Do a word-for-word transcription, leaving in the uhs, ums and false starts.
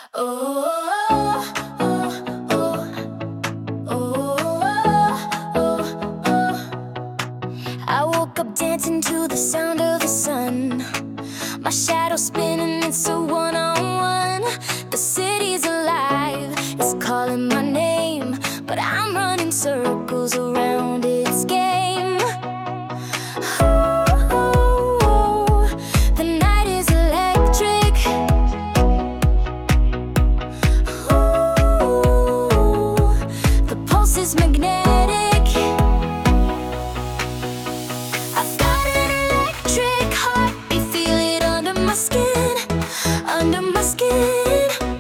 Oh, oh, oh, oh, oh, oh. I woke up dancing to the sound of the sun. My shadow spinning, it's a one-on-one. The city's alive, it's calling my name, but I'm running circles around its game. Oh, the night is electric. Oh, the pulse is magnetic. I've got an electric heartbeat, feel it under my skin, under my skin.